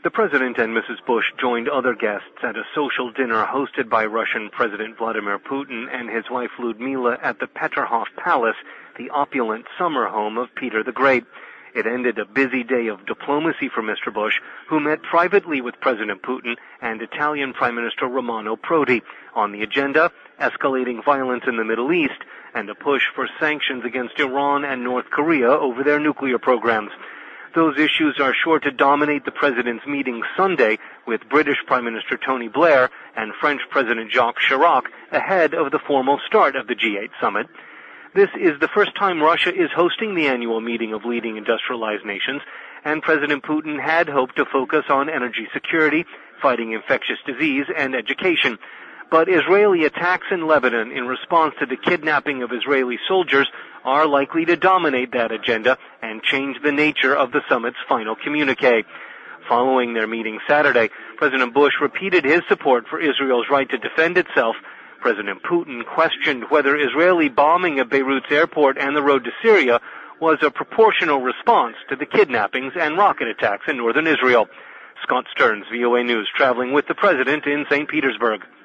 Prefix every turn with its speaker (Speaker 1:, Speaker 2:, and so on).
Speaker 1: The President and Mrs. Bush joined other guests at a social dinner hosted by Russian President Vladimir Putin and his wife Ludmila at the Peterhof Palace, the opulent summer home of Peter the Great. It ended a busy day of diplomacy for Mr. Bush, who met privately with President Putin and Italian Prime Minister Romano Prodi. On the agenda, escalating violence in the Middle East and a push for sanctions against Iran and North Korea over their nuclear programs. Those issues are sure to dominate the President's meeting Sunday with British Prime Minister Tony Blair and French President Jacques Chirac ahead of the formal start of the G8 summit. This is the first time Russia is hosting the annual meeting of leading industrialized nations, and President Putin had hoped to focus on energy security, fighting infectious disease, and education. But Israeli attacks in Lebanon in response to the kidnapping of Israeli soldiers are likely to dominate that agenda and change the nature of the summit's final communique. Following their meeting Saturday, President Bush repeated his support for Israel's right to defend itself. President Putin questioned whether Israeli bombing of Beirut's airport and the road to Syria was a proportional response to the kidnappings and rocket attacks in northern Israel. Scott Stearns, VOA News, traveling with the President in St. Petersburg.